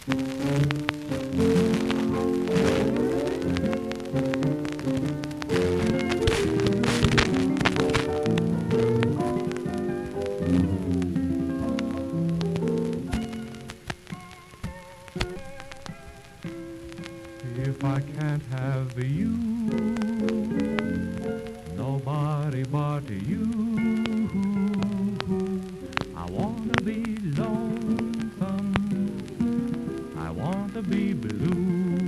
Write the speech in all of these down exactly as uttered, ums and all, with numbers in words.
If I can't have you, nobody but you. I wanna be lonesome, I want to be blue.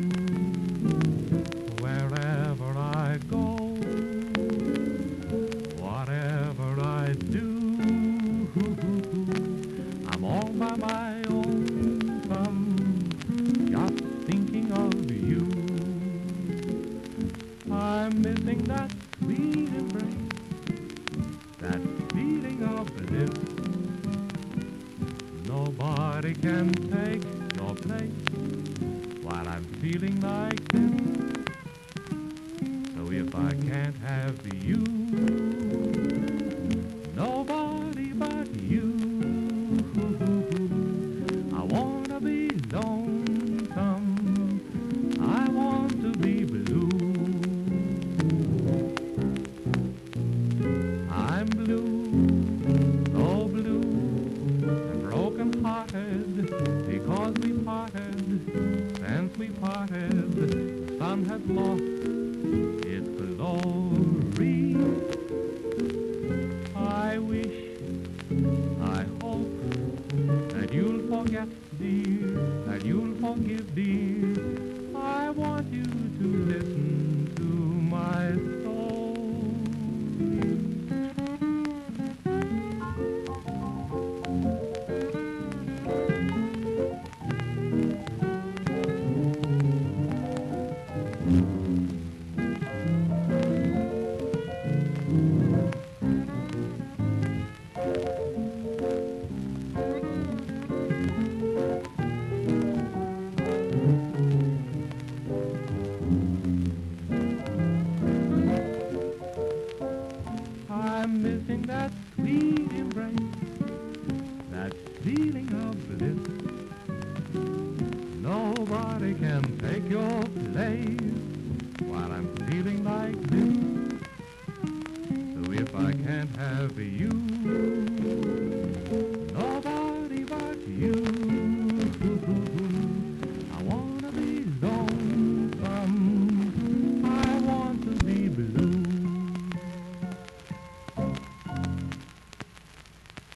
Wherever I go, whatever I do, I'm all by my own, just thinking of you. I'm missing that sweet embrace, that feeling of bliss. Nobody can take your place while I'm feeling like this. So if I can't have you, nobody but you, I wanna be lonesome, I want to be blue. I'm blue, so blue and broken-hearted, because we parted. Since we parted, the sun has lost its glory. I wish, I hope that you'll forget, dear, that you'll forgive, dear. I want you to listen to my story. I'm missing that sweet embrace, that feeling of bliss. Nobody can take your place while I'm feeling like this. So if I can't have you,